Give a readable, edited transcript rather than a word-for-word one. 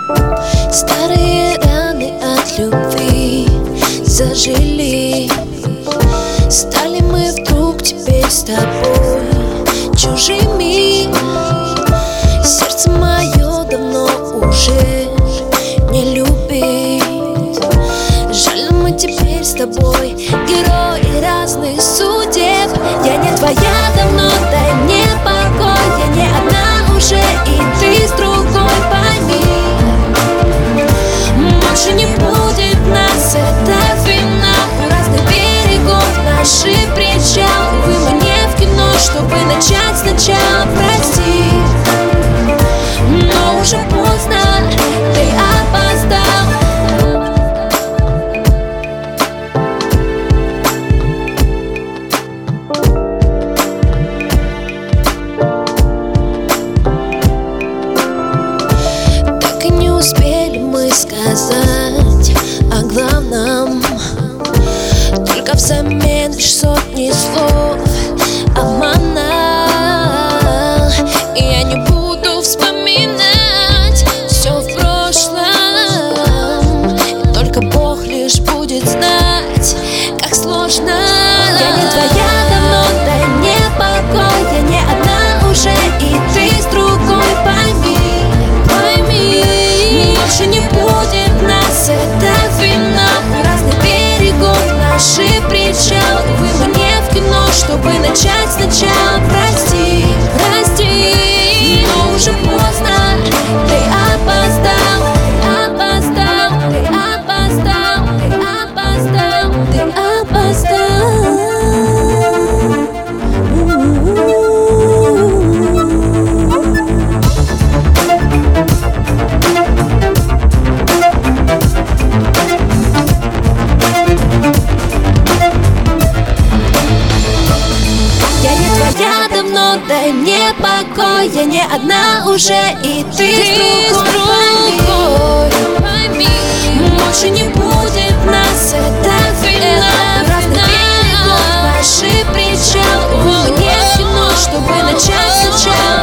Старые раны от любви зажили. Стали мы вдруг теперь с тобой чужими. Сердце мое давно уже не любит. Жаль, но мы теперь с тобой герои разных судеб. Я не твоя давно, дай мне покой. Я не одна уже, и ты с другой, пойми. Больше не будет нас, это финал. У разных берегов наши причалы. Увы, мы не в кино, чтобы начать сначала, прости. Но уже поздно, ты опоздал. Так и не успели мы сказать о главном, только взамен лишь сотни слов обмана. И я не буду вспоминать все в прошлом, и только Бог лишь будет знать, как сложно. Я не твоя давно, дай мне покой. Я не одна уже, и ты с другой, пойми. Больше не будет нас, это финал. У разных берегов наши причалы. Увы, мы не в кино, чтобы начать сначала, прости. Но уже поздно, ты опоздал. Ты опоздал, ты опоздал, ты опоздал. Я давно, дай мне покой. Я не одна уже, и ты с другой, пойми. Больше не будет нас, это финал. У разных берегов наши причалы. Увы, мы не в кино, чтобы начать сначала.